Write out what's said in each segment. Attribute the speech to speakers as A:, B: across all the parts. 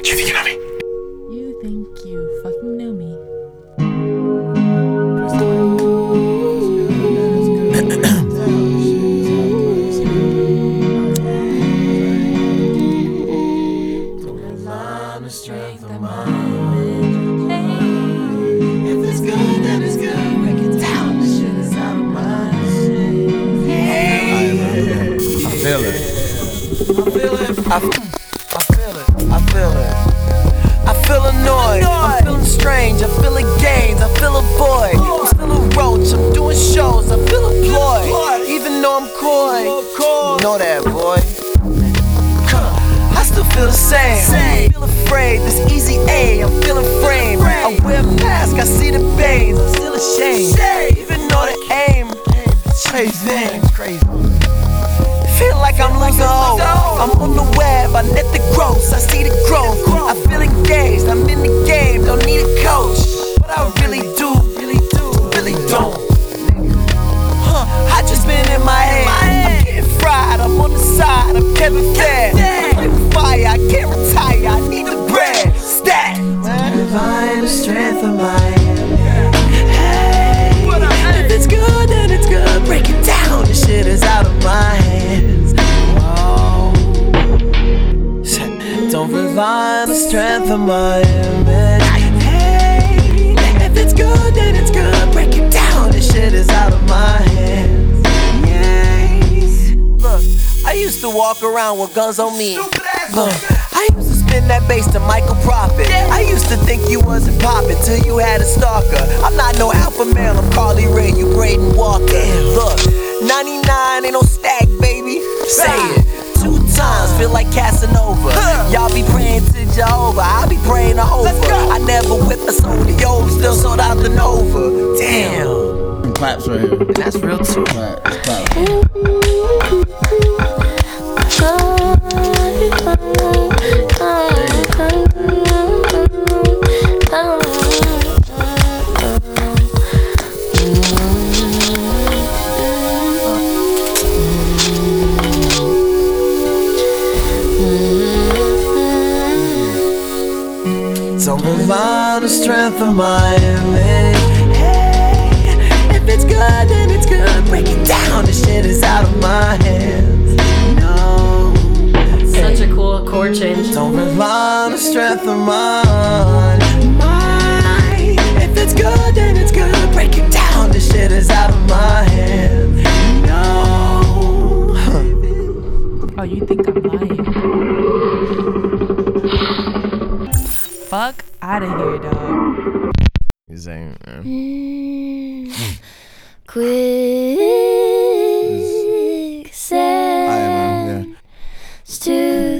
A: You think you know me?
B: You think you fucking know me.
C: The strength of mine. If it's good, then it's good. Break it down, this shit is out of mind.
A: I feel it.
C: I feel annoyed, I'm feeling strange, I feel like gains, I feel a void. I'm still a roach, I'm doing shows, I feel employed. Even though I'm coy, you know that, boy. I still feel the same, I feel afraid, this easy A, I'm feeling framed. I wear a mask, I see the veins, I'm still ashamed. Even though the aim is crazy. Feel like I'm losing hope. I'm on the web, I net the gross, I see the growth. I feel engaged, I'm in the game, don't need a coach. But I really don't. I just been in my head, I'm getting fried, I'm on the side, I'm Kevin Fair. I'm with fire, I can't retire, I need the bread. Stat, divine the strength of my hand. Hey, if it's good, then it's good. Break it down, this shit is out of my hands. Whoa. Don't rely on the strength of my image. Hey, if it's good, then it's good. Break it down, this shit is out of my hands. Yes. Look, I used to walk around with guns on me. Look, I used to spin that bass to Michael Prophet. I used to think you wasn't poppin' till you had a stalker. I'm not no alpha male, I'm Carly Rae, you Braden Walker. Look, 99 ain't no stack, baby. Say it 2 times, feel like Casanova. Y'all be praying to Jehovah, I be praying to Hova. I never whip a soda, yo, still sold out the Nova. Damn.
A: Claps right here.
C: That's real too.
A: Claps.
C: Don't rely on the strength of my image. Hey, if it's good, then it's good. Break it down, this shit is out of my hands. No.
D: Such a cool chord change.
C: Don't rely on the strength of mine. If it's good, then it's good. Break it down, this shit is out of my hands. No.
B: Oh, you think I'm lying? Fuck out of here, dog.
A: He's ain't, man.
E: Quicksand. It's too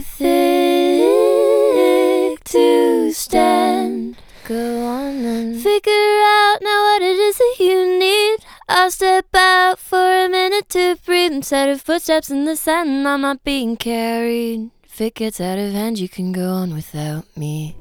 E: thick to stand. Go on and figure out now what it is that you need. I'll step out for a minute to breathe. Instead of footsteps in the sand, I'm not being carried. If it gets out of hand, you can go on without me.